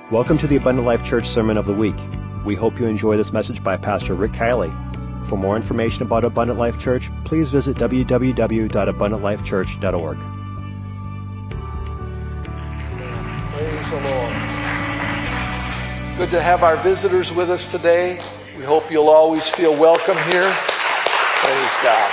Welcome to the Abundant Life Church Sermon of the Week. We hope you enjoy this message by Pastor Rick Kiley. For more information about Abundant Life Church, please visit www.abundantlifechurch.org. Praise the Lord. Good to have our visitors with us today. We hope you'll always feel welcome here. Praise God.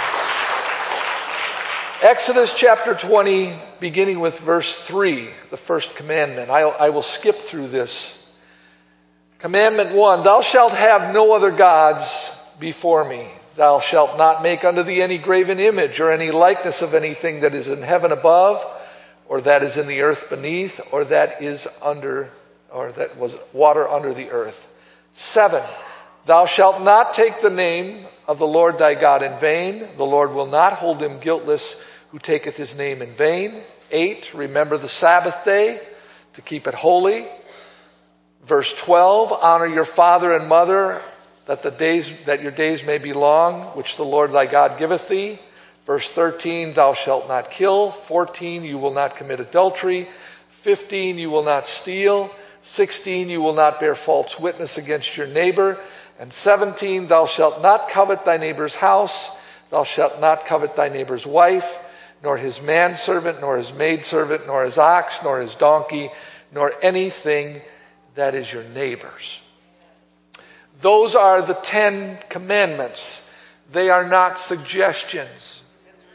Exodus chapter 20, beginning with verse 3, the first commandment. I will skip through this. Commandment 1, thou shalt have no other gods before me. Thou shalt not make unto thee any graven image or any likeness of anything that is in heaven above, or that is in the earth beneath, or that is under, or that was water under the earth. 7, thou shalt not take the name of the Lord thy God in vain. The Lord will not hold him guiltless who taketh his name in vain. 8, remember the Sabbath day to keep it holy. Verse 12, honor your father and mother, that your days may be long, which the Lord thy God giveth thee. Verse 13, thou shalt not kill. 14, you will not commit adultery. 15, you will not steal. 16, you will not bear false witness against your neighbor. And 17, thou shalt not covet thy neighbor's house. Thou shalt not covet thy neighbor's wife, nor his manservant, nor his maidservant, nor his ox, nor his donkey, nor anything that is your neighbor's. Those are the 10 commandments. They are not suggestions.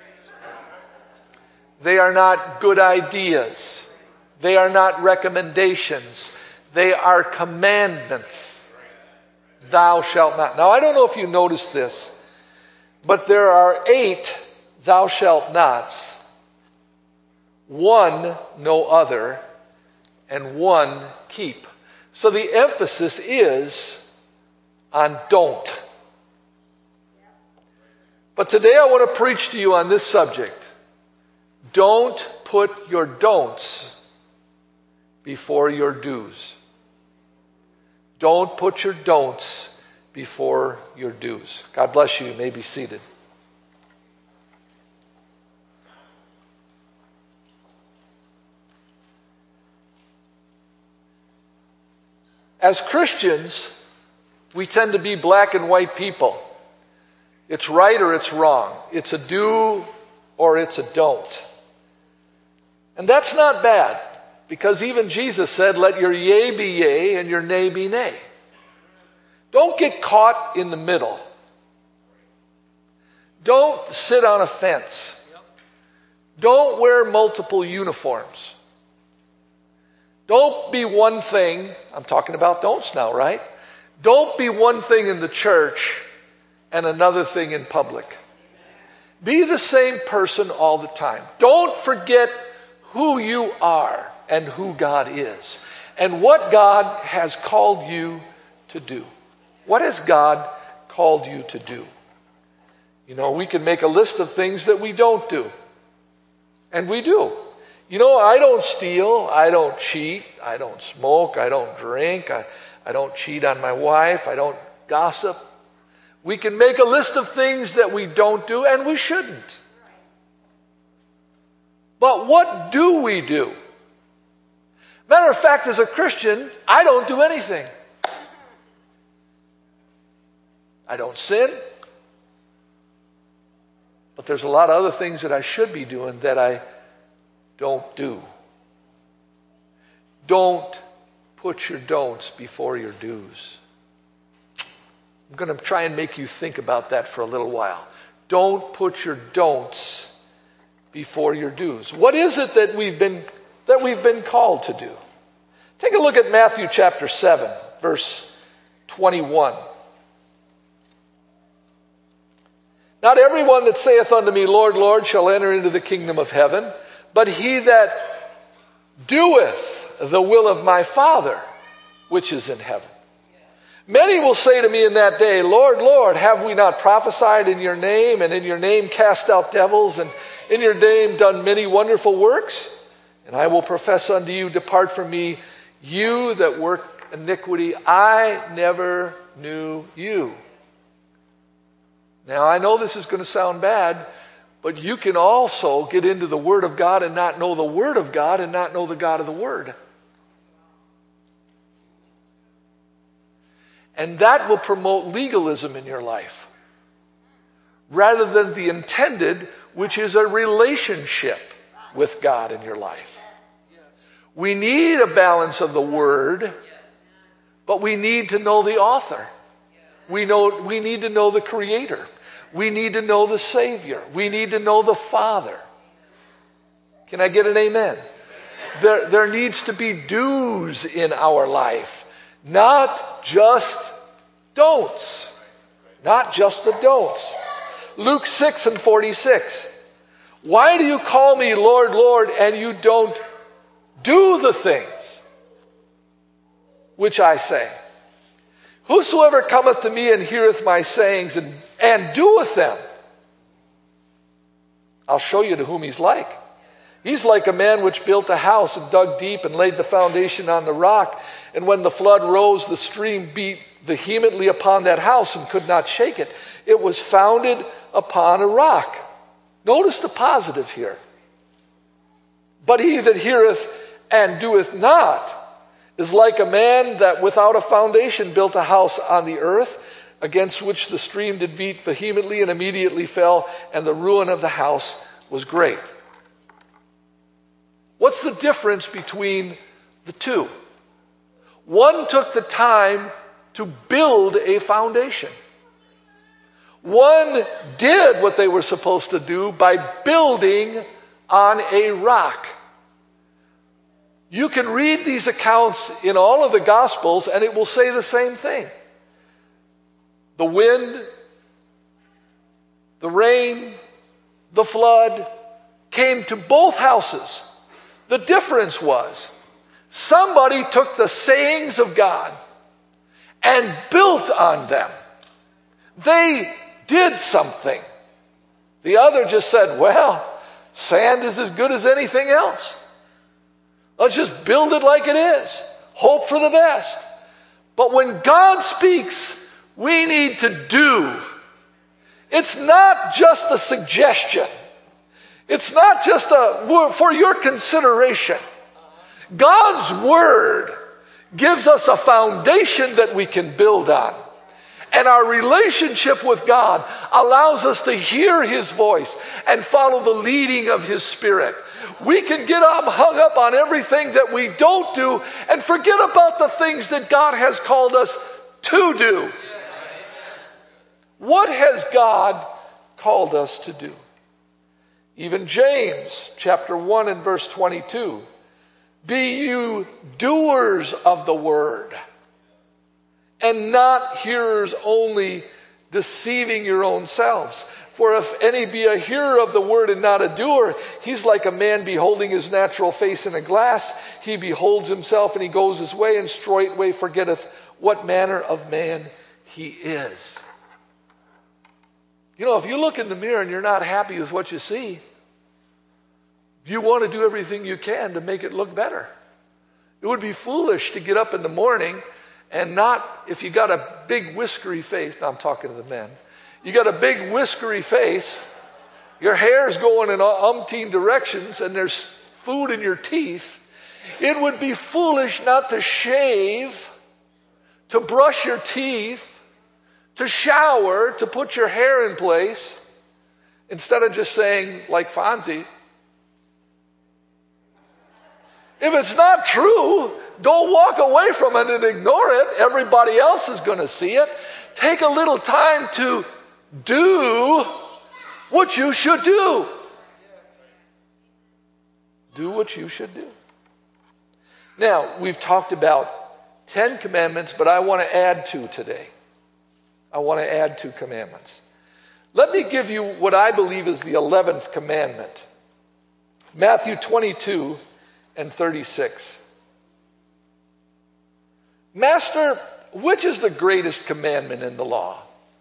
They are not good ideas. They are not recommendations. They are commandments. Thou shalt not. Now, I don't know if you noticed this, but there are 8 thou shalt nots, 1 no other, and 1 keep. So the emphasis is on don't. But today I want to preach to you on this subject. Don't put your don'ts before your do's. Don't put your don'ts before your do's. God bless you. You may be seated. As Christians, we tend to be black and white people. It's right or it's wrong. It's a do or it's a don't. And that's not bad, because even Jesus said, let your yea be yea and your nay be nay. Don't get caught in the middle. Don't sit on a fence. Don't wear multiple uniforms. Don't be one thing. I'm talking about don'ts now, right? Don't be one thing in the church and another thing in public. Be the same person all the time. Don't forget who you are and who God is and what God has called you to do. What has God called you to do? You know, we can make a list of things that we don't do. And we do. You know, I don't steal, I don't cheat, I don't smoke, I don't drink, I don't cheat on my wife, I don't gossip. We can make a list of things that we don't do, and we shouldn't. But what do we do? Matter of fact, as a Christian, I don't do anything. I don't sin. But there's a lot of other things that I should be doing that I don't do. Don't put your don'ts before your do's. I'm going to try and make you think about that for a little while. Don't put your don'ts before your do's. What is it that we've been called to do? Take a look at Matthew chapter 7, verse 21. Not everyone that saith unto me, Lord, Lord, shall enter into the kingdom of heaven, but he that doeth the will of my Father, which is in heaven. Many will say to me in that day, Lord, Lord, have we not prophesied in your name, and in your name cast out devils, and in your name done many wonderful works? And I will profess unto you, depart from me, you that work iniquity. I never knew you. Now, I know this is going to sound bad, but you can also get into the Word of God and not know the Word of God and not know the God of the Word. And that will promote legalism in your life, rather than the intended, which is a relationship with God in your life. We need a balance of the Word, but we need to know the author. We need to know the Creator. We need to know the Savior. We need to know the Father. Can I get an amen? There needs to be do's in our life, not just don'ts. Not just the don'ts. Luke 6:46. Why do you call me Lord, Lord, and you don't do the things which I say? Whosoever cometh to me and heareth my sayings and doeth them, I'll show you to whom he's like. He's like a man which built a house and dug deep and laid the foundation on the rock. And when the flood rose, the stream beat vehemently upon that house and could not shake it. It was founded upon a rock. Notice the positive here. But he that heareth and doeth not is like a man that without a foundation built a house on the earth, against which the stream did beat vehemently and immediately fell, and the ruin of the house was great. What's the difference between the two? One took the time to build a foundation. One did what they were supposed to do by building on a rock. You can read these accounts in all of the Gospels and it will say the same thing. The wind, the rain, the flood came to both houses. The difference was somebody took the sayings of God and built on them. They did something. The other just said, well, sand is as good as anything else. Let's just build it like it is. Hope for the best. But when God speaks, we need to do. It's not just a suggestion. It's not just for your consideration. God's Word gives us a foundation that we can build on. And our relationship with God allows us to hear His voice and follow the leading of His Spirit. We can get hung up on everything that we don't do and forget about the things that God has called us to do. What has God called us to do? Even James chapter 1 and verse 22. Be you doers of the word, and not hearers only, deceiving your own selves. For if any be a hearer of the word and not a doer, he's like a man beholding his natural face in a glass. He beholds himself and he goes his way, and straightway forgetteth what manner of man he is. You know, if you look in the mirror and you're not happy with what you see, you want to do everything you can to make it look better. It would be foolish to get up in the morning and not, if you got a big whiskery face, now I'm talking to the men, you got a big whiskery face, your hair's going in umpteen directions, and there's food in your teeth, it would be foolish not to shave, to brush your teeth, to shower, to put your hair in place, instead of just saying, like Fonzie, if it's not true, don't walk away from it and ignore it. Everybody else is going to see it. Take a little time to do what you should do. Do what you should do. Now, we've talked about 10 commandments, but I want to add 2 today. I want to add 2 commandments. Let me give you what I believe is the 11th commandment. Matthew 22 and 36. Master, which is the greatest commandment in the law?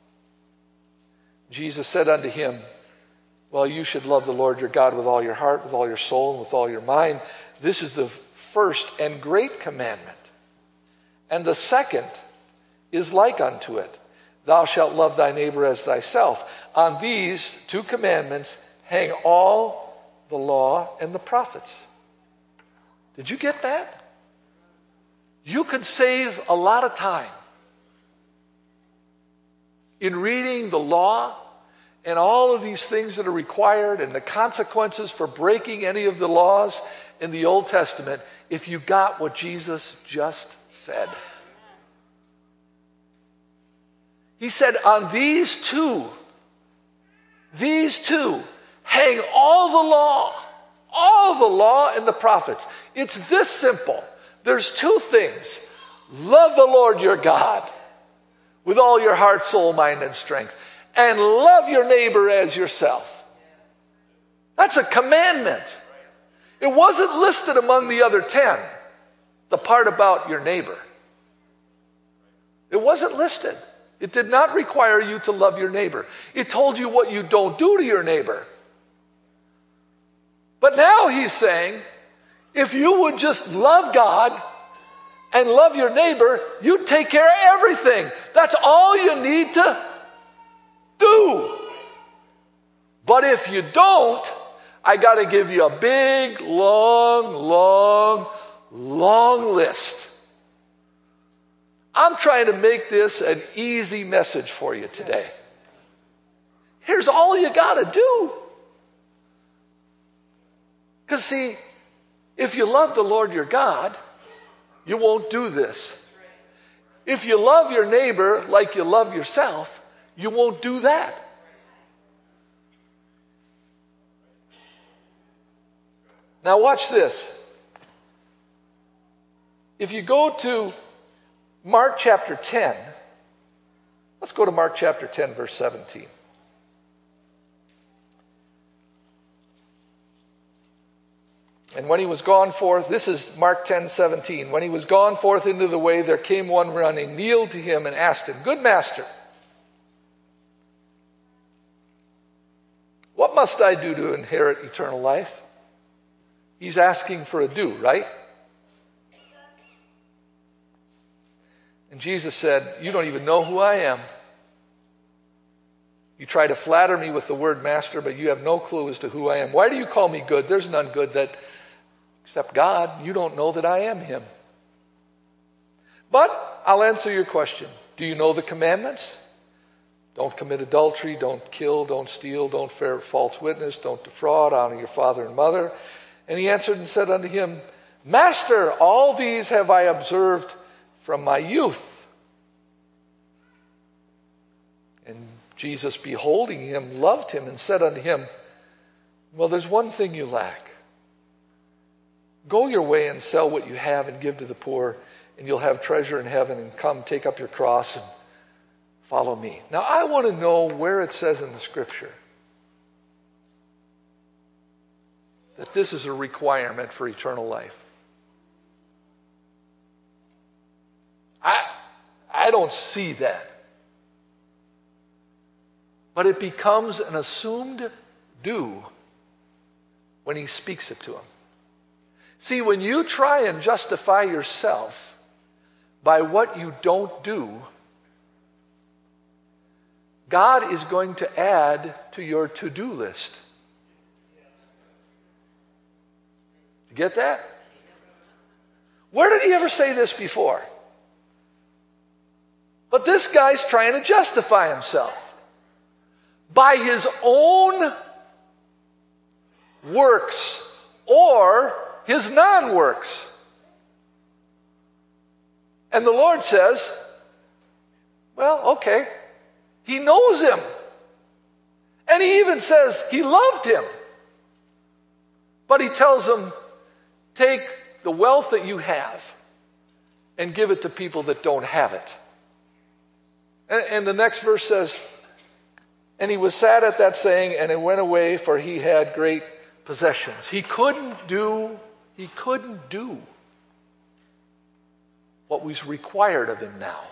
Jesus said unto him, well, you should love the Lord your God with all your heart, with all your soul, and with all your mind. This is the first and great commandment. And the second is like unto it. Thou shalt love thy neighbor as thyself. On these 2 commandments hang all the law and the prophets. Did you get that? You could save a lot of time in reading the law and all of these things that are required and the consequences for breaking any of the laws in the Old Testament if you got what Jesus just said. He said, on these two, hang all the law and the prophets. It's this simple. There's two things. Love the Lord your God with all your heart, soul, mind, and strength. And love your neighbor as yourself. That's a commandment. It wasn't listed among the other 10, the part about your neighbor. It wasn't listed. It did not require you to love your neighbor. It told you what you don't do to your neighbor. But now he's saying, if you would just love God and love your neighbor, you'd take care of everything. That's all you need to do. But if you don't, I got to give you a big, long list. I'm trying to make this an easy message for you today. Here's all you got to do. Because see, if you love the Lord your God, you won't do this. If you love your neighbor like you love yourself, you won't do that. Now watch this. If you go to Mark chapter 10, let's go to Mark chapter 10, verse 17. And when he was gone forth, this is Mark 10:17. When he was gone forth into the way, there came one running, kneeled to him and asked him, Good master, what must I do to inherit eternal life? He's asking for a do, right? And Jesus said, you don't even know who I am. You try to flatter me with the word master, but you have no clue as to who I am. Why do you call me good? There's none good except God. You don't know that I am him. But I'll answer your question. Do you know the commandments? Don't commit adultery, don't kill, don't steal, don't bear false witness, don't defraud, honor your father and mother. And he answered and said unto him, Master, all these have I observed from my youth. And Jesus, beholding him, loved him and said unto him, Well, there's one thing you lack. Go your way and sell what you have and give to the poor, and you'll have treasure in heaven, and come take up your cross and follow me. Now, I want to know where it says in the scripture that this is a requirement for eternal life. I don't see that. But it becomes an assumed do when he speaks it to him. See, when you try and justify yourself by what you don't do, God is going to add to your to-do list. You get that? Where did he ever say this before? But this guy's trying to justify himself by his own works or his non-works. And the Lord says, well, okay. He knows him. And he even says he loved him. But he tells him, take the wealth that you have and give it to people that don't have it. And the next verse says, and he was sad at that saying, and it went away, for he had great possessions. He couldn't do what was required of him now.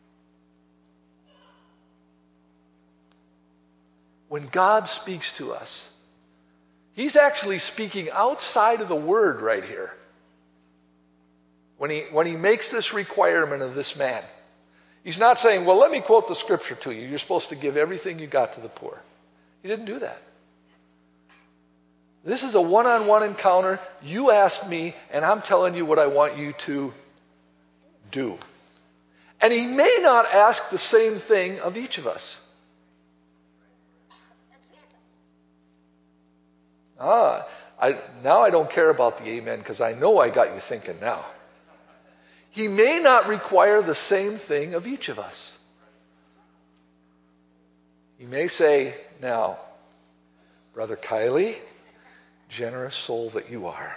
When God speaks to us, he's actually speaking outside of the word right here. When he makes this requirement of this man, he's not saying, well, let me quote the scripture to you. You're supposed to give everything you got to the poor. He didn't do that. This is a one-on-one encounter. You asked me, and I'm telling you what I want you to do. And he may not ask the same thing of each of us. Now I don't care about the amen because I know I got you thinking now. He may not require the same thing of each of us. He may say, now, Brother Kiley, generous soul that you are,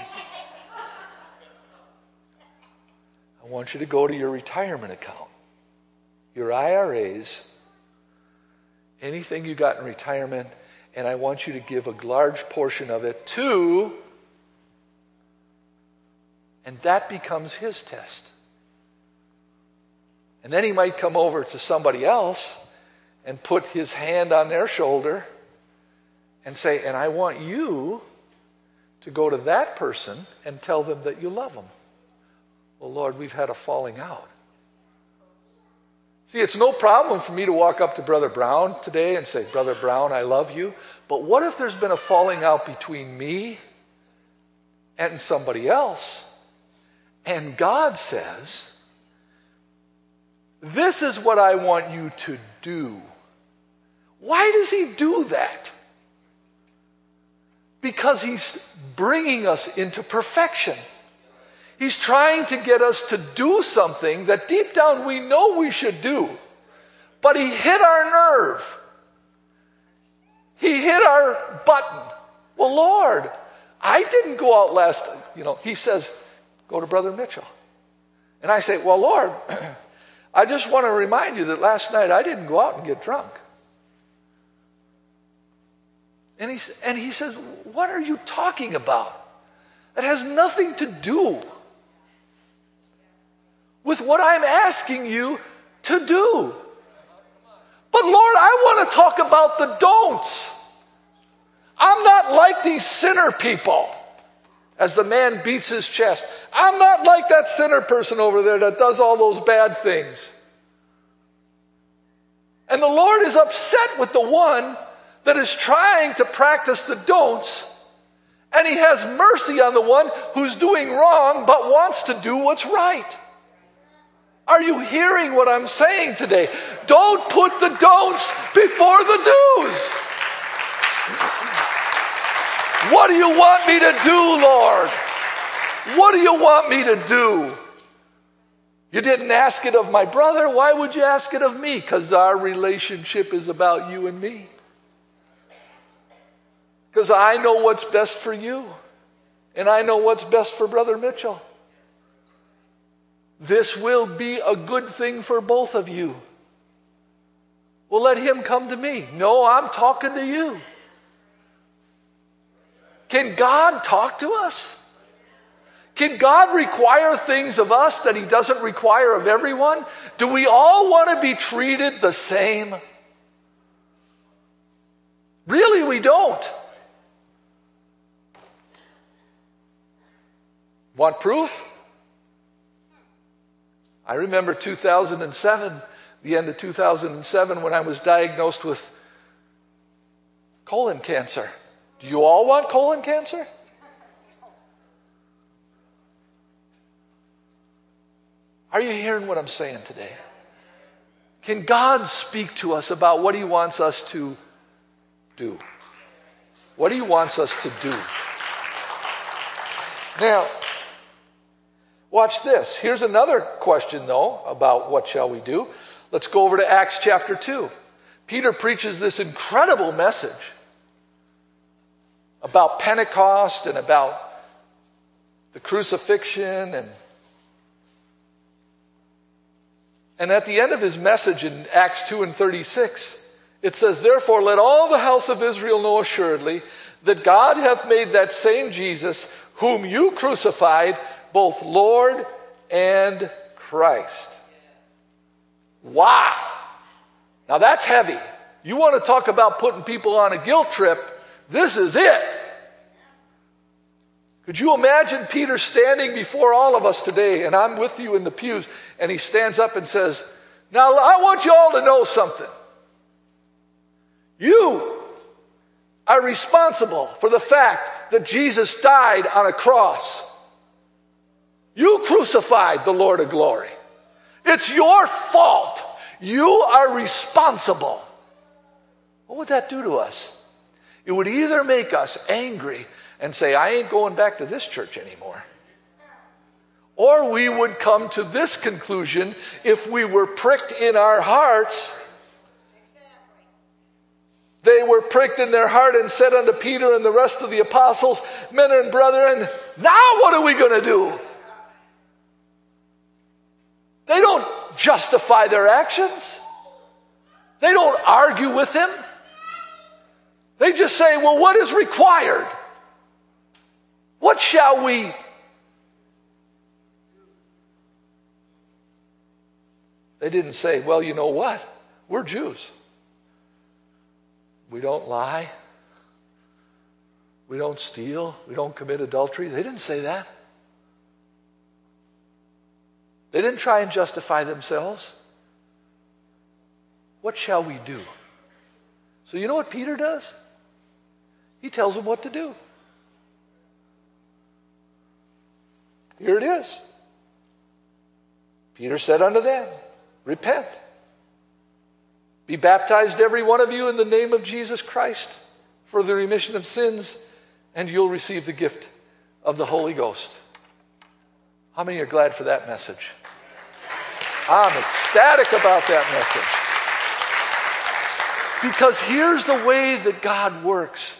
I want you to go to your retirement account, your IRAs, anything you got in retirement, and I want you to give a large portion of it to, and that becomes his test. And then he might come over to somebody else and put his hand on their shoulder and say, and I want you to go to that person and tell them that you love them. Well, Lord, we've had a falling out. See, it's no problem for me to walk up to Brother Brown today and say, Brother Brown, I love you. But what if there's been a falling out between me and somebody else? And God says, this is what I want you to do. Why does he do that? Because he's bringing us into perfection. He's trying to get us to do something that deep down we know we should do. But he hit our nerve. He hit our button. Well, Lord, I didn't go out he says, go to Brother Mitchell. And I say, well, Lord, I just want to remind you that last night I didn't go out and get drunk. And he says, what are you talking about? It has nothing to do with what I'm asking you to do. But Lord, I want to talk about the don'ts. I'm not like these sinner people. As the man beats his chest, I'm not like that sinner person over there that does all those bad things. And the Lord is upset with the one that is trying to practice the don'ts, and he has mercy on the one who's doing wrong but wants to do what's right. Are you hearing what I'm saying today? Don't put the don'ts before the do's. What do you want me to do, Lord? What do you want me to do? You didn't ask it of my brother. Why would you ask it of me? Because our relationship is about you and me. Because I know what's best for you. And I know what's best for Brother Mitchell. This will be a good thing for both of you. Well, let him come to me. No, I'm talking to you. Can God talk to us? Can God require things of us that he doesn't require of everyone? Do we all want to be treated the same? Really, we don't. Want proof? I remember 2007, the end of 2007, when I was diagnosed with colon cancer. Do you all want colon cancer? Are you hearing what I'm saying today? Can God speak to us about what he wants us to do? What he wants us to do. Now, watch this. Here's another question, though, about what shall we do. Let's go over to Acts chapter 2. Peter preaches this incredible message about Pentecost and about the crucifixion. And at the end of his message in Acts 2:36, it says, therefore let all the house of Israel know assuredly that God hath made that same Jesus, whom you crucified, both Lord and Christ. Wow. Now that's heavy. You want to talk about putting people on a guilt trip, this is it. Could you imagine Peter standing before all of us today, and I'm with you in the pews, and he stands up and says, now I want you all to know something. You are responsible for the fact that Jesus died on a cross. You crucified the Lord of glory. It's your fault. You are responsible. What would that do to us? It would either make us angry and say, I ain't going back to this church anymore. Or we would come to this conclusion if we were pricked in our hearts. They were pricked in their heart and said unto Peter and the rest of the apostles, men and brethren, now what are we going to do? They don't justify their actions. They don't argue with him. They just say, well, what is required? What shall we? They didn't say, well, you know what? We're Jews. We don't lie. We don't steal. We don't commit adultery. They didn't say that. They didn't try and justify themselves. What shall we do? So you know what Peter does? He tells them what to do. Here it is. Peter said unto them, repent. Be baptized every one of you in the name of Jesus Christ for the remission of sins, and you'll receive the gift of the Holy Ghost. How many are glad for that message? I'm ecstatic about that message. Because here's the way that God works.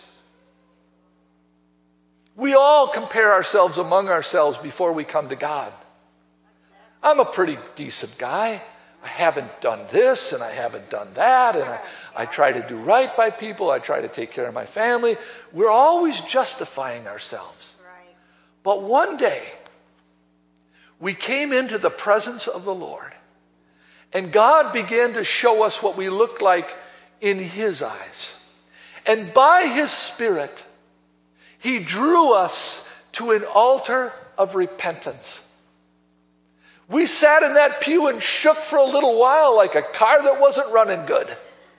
We all compare ourselves among ourselves before we come to God. I'm a pretty decent guy. I haven't done this and I haven't done that, and I try to do right by people. I try to take care of my family. We're always justifying ourselves. Right. But one day, we came into the presence of the Lord, and God began to show us what we look like in His eyes. And by His Spirit, He drew us to an altar of repentance. We sat in that pew and shook for a little while like a car that wasn't running good.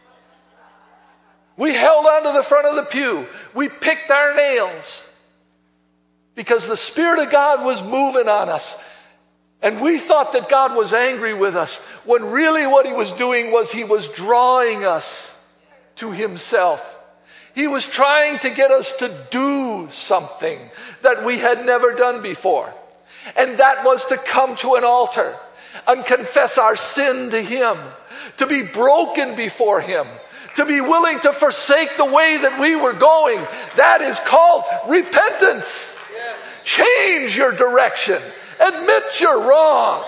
We held onto the front of the pew. We picked our nails because the Spirit of God was moving on us. And we thought that God was angry with us, when really what He was doing was He was drawing us to Himself. He was trying to get us to do something that we had never done before. And that was to come to an altar and confess our sin to Him, to be broken before Him, to be willing to forsake the way that we were going. That is called repentance. Yes. Change your direction. Admit you're wrong.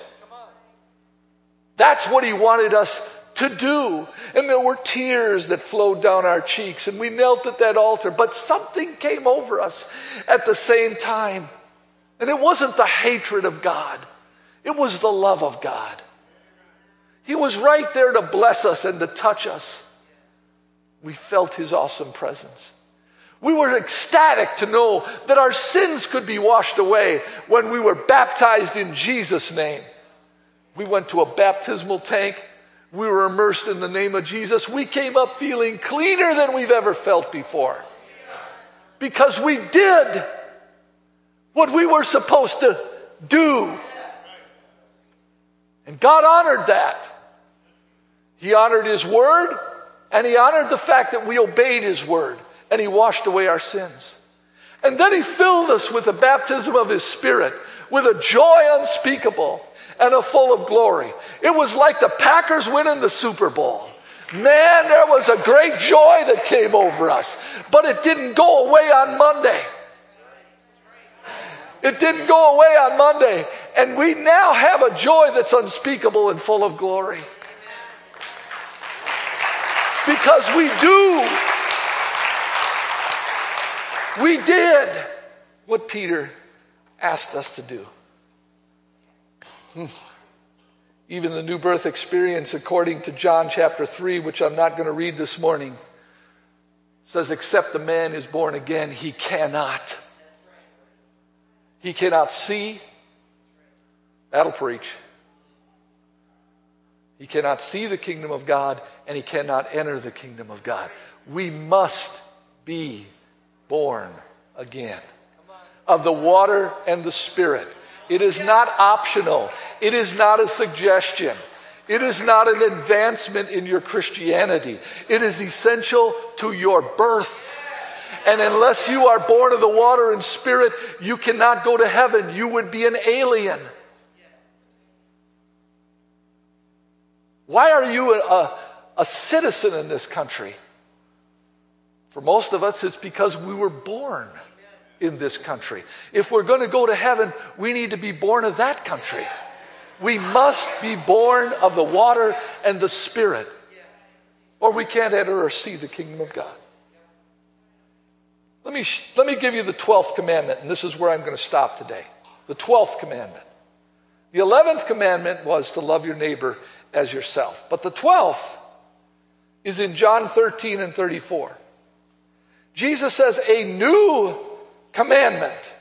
That's what He wanted us to do. And there were tears that flowed down our cheeks, and we knelt at that altar. But something came over us at the same time. And it wasn't the hatred of God. It was the love of God. He was right there to bless us and to touch us. We felt His awesome presence. We were ecstatic to know that our sins could be washed away when we were baptized in Jesus' name. We went to a baptismal tank. We were immersed in the name of Jesus. We came up feeling cleaner than we've ever felt before. Because we did what we were supposed to do. And God honored that. He honored His word, and He honored the fact that we obeyed His word, and He washed away our sins. And then He filled us with the baptism of His Spirit, with a joy unspeakable and a full of glory. It was like the Packers winning the Super Bowl. Man, there was a great joy that came over us. But it didn't go away on Monday. It didn't go away on Monday. And we now have a joy that's unspeakable and full of glory. Because we did what Peter asked us to do. Even the new birth experience, according to John chapter 3, which I'm not going to read this morning, says, except the man is born again, he cannot. He cannot see. That'll preach. He cannot see the kingdom of God, and he cannot enter the kingdom of God. We must be born again of the water and the Spirit. It is not optional. It is not a suggestion. It is not an advancement in your Christianity. It is essential to your birth. And unless you are born of the water and Spirit, you cannot go to heaven. You would be an alien. Why are you a citizen in this country? For most of us, it's because we were born in this country. If we're going to go to heaven, we need to be born of that country. We must be born of the water and the Spirit, or we can't enter or see the kingdom of God. Let me give you the 12th commandment, and this is where I'm going to stop today. The 12th commandment. The 11th commandment was to love your neighbor as yourself. But the 12th is in John 13 and 34. Jesus says, a new commandment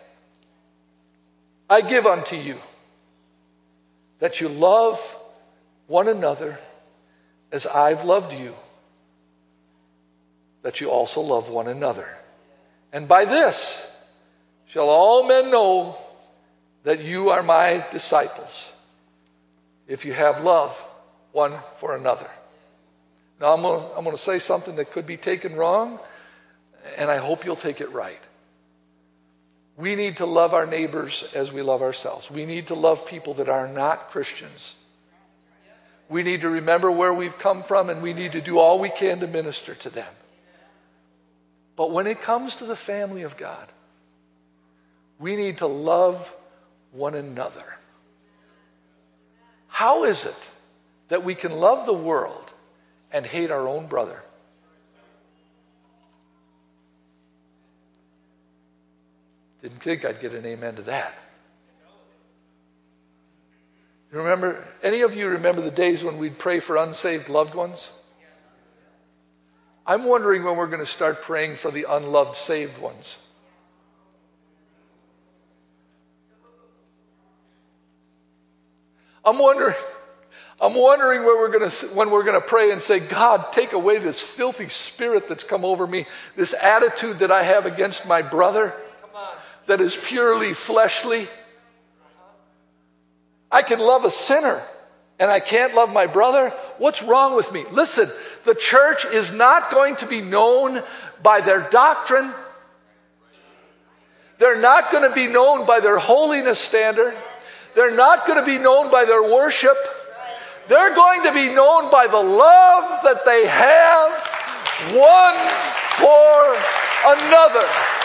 I give unto you, that you love one another as I've loved you, that you also love one another. And by this shall all men know that you are my disciples, if you have love one for another. Now I'm going to say something that could be taken wrong, and I hope you'll take it right. We need to love our neighbors as we love ourselves. We need to love people that are not Christians. We need to remember where we've come from, and we need to do all we can to minister to them. But when it comes to the family of God, we need to love one another. How is it that we can love the world and hate our own brother? Didn't think I'd get an amen to that. Remember, any of you remember the days when we'd pray for unsaved loved ones? I'm wondering when we're going to start praying for the unloved saved ones. I'm wondering when we're going to pray and say, God, take away this filthy spirit that's come over me, this attitude that I have against my brother that is purely fleshly. I can love a sinner and I can't love my brother. What's wrong with me? Listen, the church is not going to be known by their doctrine. They're not going to be known by their holiness standard. They're not going to be known by their worship. They're going to be known by the love that they have one for another.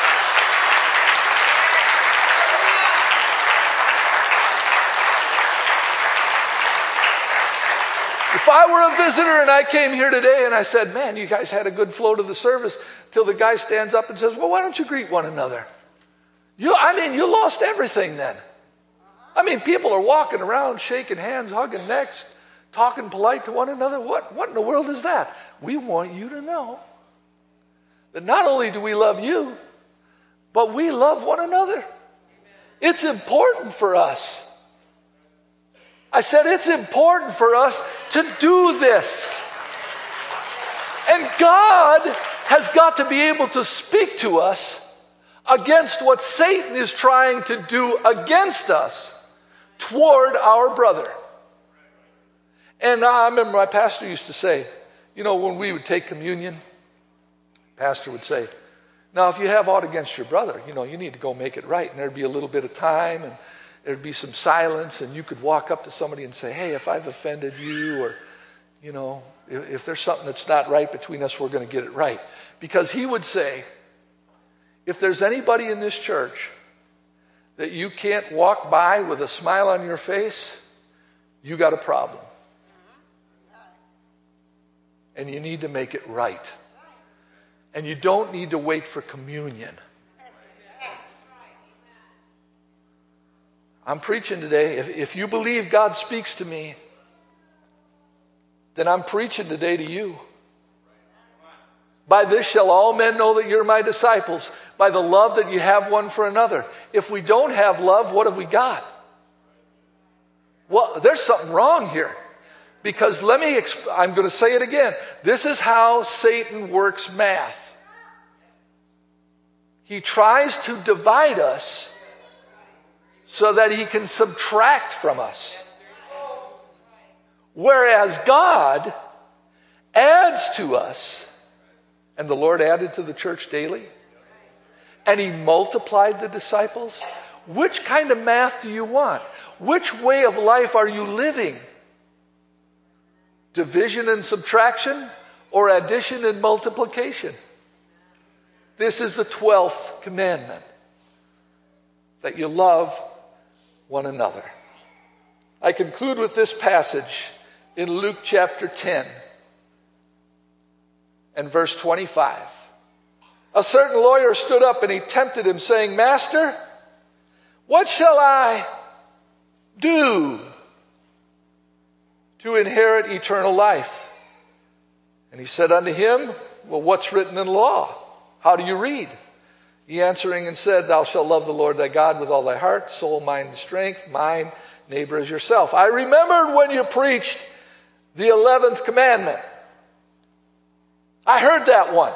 If I were a visitor and I came here today and I said, man, you guys had a good flow to the service, till the guy stands up and says, well, why don't you greet one another? You lost everything then. People are walking around, shaking hands, hugging necks, talking polite to one another. What in the world is that? We want you to know that not only do we love you, but we love one another. It's important for us. I said it's important for us to do this. And God has got to be able to speak to us against what Satan is trying to do against us toward our brother. And I remember my pastor used to say, when we would take communion, pastor would say, now if you have aught against your brother, you need to go make it right. And there'd be a little bit of time and there'd be some silence, and you could walk up to somebody and say, hey, if I've offended you, or, if there's something that's not right between us, we're going to get it right. Because he would say, if there's anybody in this church that you can't walk by with a smile on your face, you got a problem. And you need to make it right. And you don't need to wait for communion. I'm preaching today. If you believe God speaks to me, then I'm preaching today to you. By this shall all men know that you're my disciples, by the love that you have one for another. If we don't have love, what have we got? Well, there's something wrong here. Because I'm going to say it again. This is how Satan works math. He tries to divide us so that he can subtract from us. Whereas God adds to us, and the Lord added to the church daily, and he multiplied the disciples. Which kind of math do you want? Which way of life are you living? Division and subtraction, or addition and multiplication? This is the 12th commandment, that you love one another. I conclude with this passage in Luke chapter 10 and verse 25. A certain lawyer stood up and he tempted him, saying, Master, what shall I do to inherit eternal life? And he said unto him, well, what's written in law? How do you read? He answering and said, Thou shalt love the Lord thy God with all thy heart, soul, mind, and strength, mine, neighbor as yourself. I remembered when you preached the 11th commandment. I heard that one.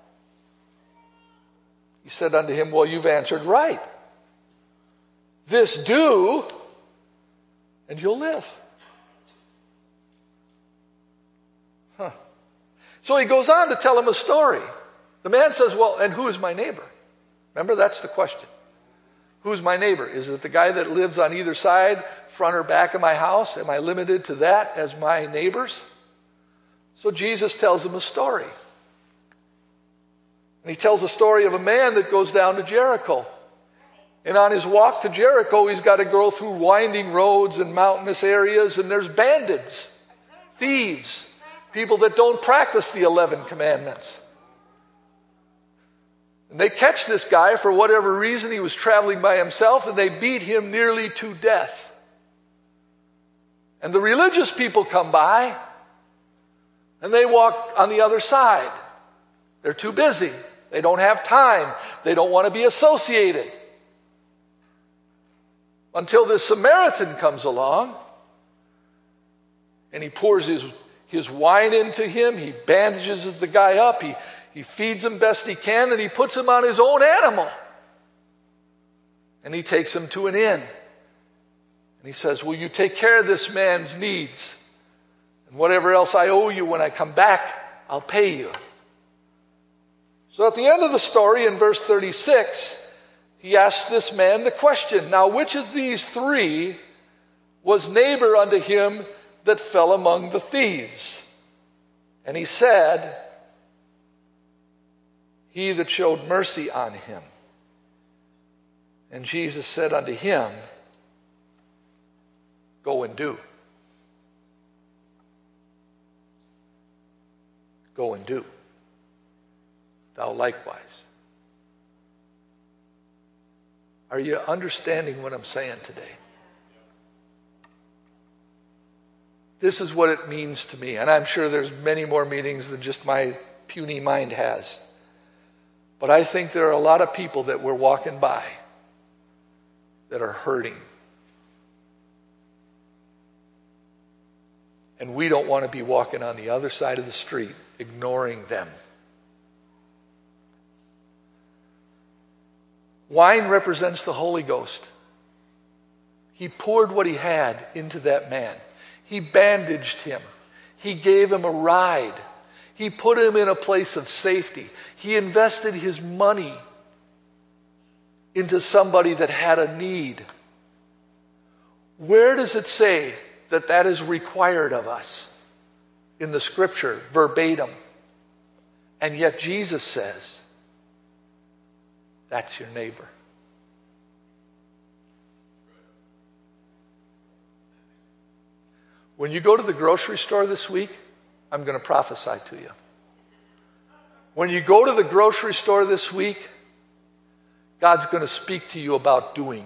He said unto him, well, you've answered right. This do, and you'll live. So he goes on to tell him a story. The man says, well, and who is my neighbor? Remember, that's the question. Who's my neighbor? Is it the guy that lives on either side, front or back of my house? Am I limited to that as my neighbors? So Jesus tells him a story. And he tells a story of a man that goes down to Jericho. And on his walk to Jericho, he's got to go through winding roads and mountainous areas, and there's bandits, thieves, people that don't practice the 11 commandments. And they catch this guy for whatever reason. He was traveling by himself, and they beat him nearly to death. And the religious people come by, and they walk on the other side. They're too busy. They don't have time. They don't want to be associated. Until this Samaritan comes along, and he pours his wine into him. He bandages the guy up. He feeds him best he can, and he puts him on his own animal. And he takes him to an inn. And he says, will you take care of this man's needs? And whatever else I owe you when I come back, I'll pay you. So at the end of the story, in verse 36, he asks this man the question, now which of these three was neighbor unto him that fell among the thieves? And he said, he that showed mercy on him. And Jesus said unto him, go and do. Go and do. Thou likewise. Are you understanding what I'm saying today? This is what it means to me. And I'm sure there's many more meanings than just my puny mind has. But I think there are a lot of people that we're walking by that are hurting. And we don't want to be walking on the other side of the street, ignoring them. Wine represents the Holy Ghost. He poured what he had into that man. He bandaged him. He gave him a ride. He put him in a place of safety. He invested his money into somebody that had a need. Where does it say that that is required of us? In the scripture, verbatim. And yet Jesus says, that's your neighbor. When you go to the grocery store this week, I'm going to prophesy to you. When you go to the grocery store this week, God's going to speak to you about doing.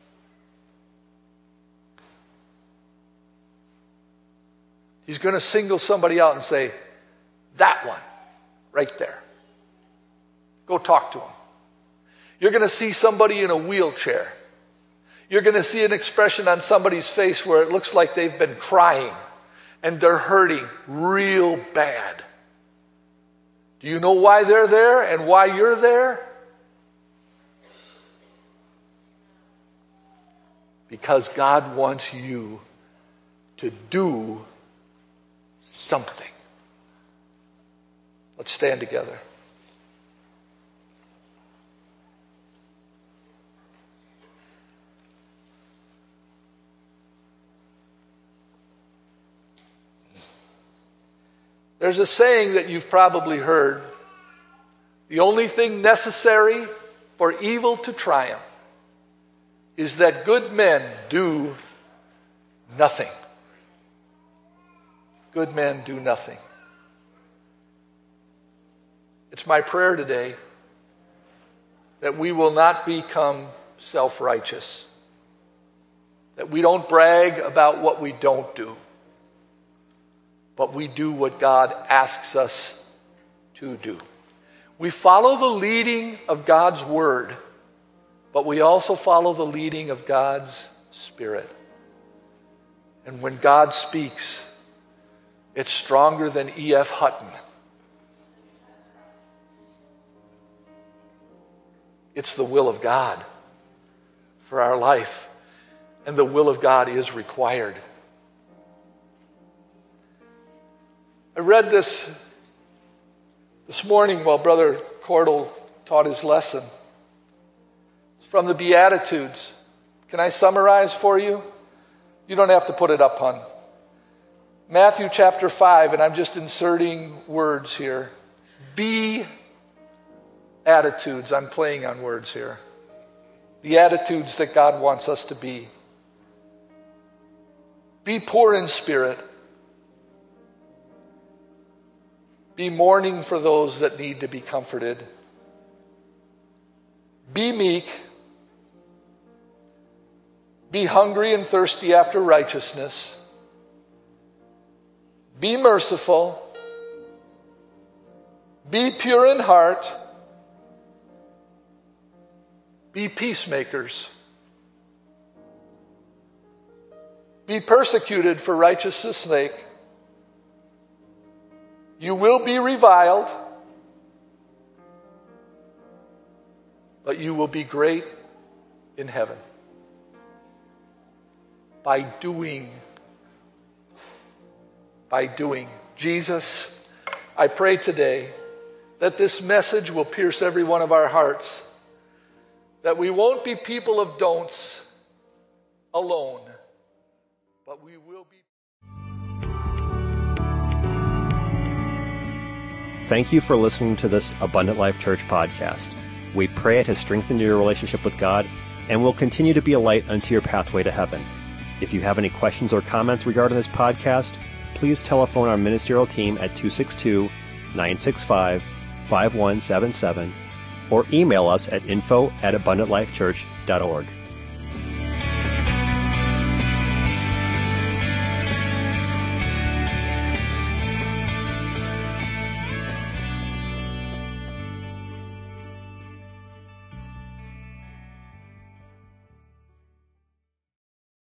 He's going to single somebody out and say, that one, right there. Go talk to him. You're going to see somebody in a wheelchair. You're going to see an expression on somebody's face where it looks like they've been crying and they're hurting real bad. Do you know why they're there and why you're there? Because God wants you to do something. Let's stand together. There's a saying that you've probably heard. The only thing necessary for evil to triumph is that good men do nothing. Good men do nothing. It's my prayer today that we will not become self-righteous, that we don't brag about what we don't do, but we do what God asks us to do. We follow the leading of God's Word, but we also follow the leading of God's Spirit. And when God speaks, it's stronger than E.F. Hutton. It's the will of God for our life, and the will of God is required. I read this morning while Brother Cordell taught his lesson. It's from the Beatitudes. Can I summarize for you? You don't have to put it up, hon. Matthew chapter 5, and I'm just inserting words here. Be attitudes. I'm playing on words here. The attitudes that God wants us to be. Be poor in spirit. Be mourning for those that need to be comforted. Be meek. Be hungry and thirsty after righteousness. Be merciful. Be pure in heart. Be peacemakers. Be persecuted for righteousness' sake. You will be reviled, but you will be great in heaven. By doing. Jesus, I pray today that this message will pierce every one of our hearts, that we won't be people of don'ts alone, but we will be. Thank you for listening to this Abundant Life Church podcast. We pray it has strengthened your relationship with God and will continue to be a light unto your pathway to heaven. If you have any questions or comments regarding this podcast, please telephone our ministerial team at 262-965-5177 or email us at info@abundantlifechurch.org.